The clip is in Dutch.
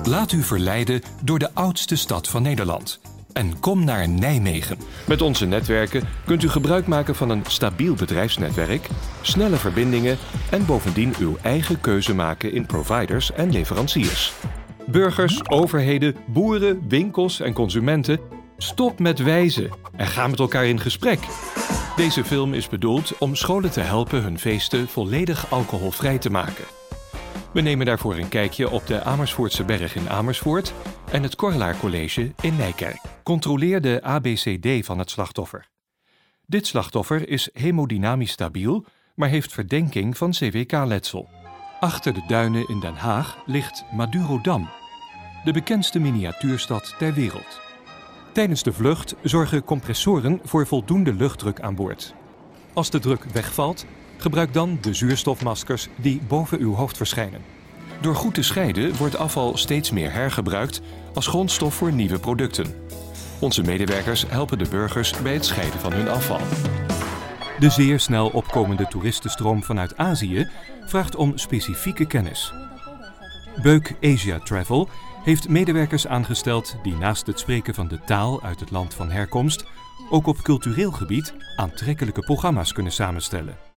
Laat u verleiden door de oudste stad van Nederland. En kom naar Nijmegen. Met onze netwerken kunt u gebruik maken van een stabiel bedrijfsnetwerk, snelle verbindingen en bovendien uw eigen keuze maken in providers en leveranciers. Burgers, overheden, boeren, winkels en consumenten, stop met wijzen en ga met elkaar in gesprek. Deze film is bedoeld om scholen te helpen hun feesten volledig alcoholvrij te maken. We nemen daarvoor een kijkje op de Amersfoortse Berg in Amersfoort en het Korlaar College in Nijkerk. Controleer de ABCD van het slachtoffer. Dit slachtoffer is hemodynamisch stabiel, maar heeft verdenking van CWK-letsel. Achter de duinen in Den Haag ligt Madurodam, de bekendste miniatuurstad ter wereld. Tijdens de vlucht zorgen compressoren voor voldoende luchtdruk aan boord. Als de druk wegvalt, gebruik dan de zuurstofmaskers die boven uw hoofd verschijnen. Door goed te scheiden wordt afval steeds meer hergebruikt als grondstof voor nieuwe producten. Onze medewerkers helpen de burgers bij het scheiden van hun afval. De zeer snel opkomende toeristenstroom vanuit Azië vraagt om specifieke kennis. Beuk Asia Travel heeft medewerkers aangesteld die naast het spreken van de taal uit het land van herkomst ook op cultureel gebied aantrekkelijke programma's kunnen samenstellen.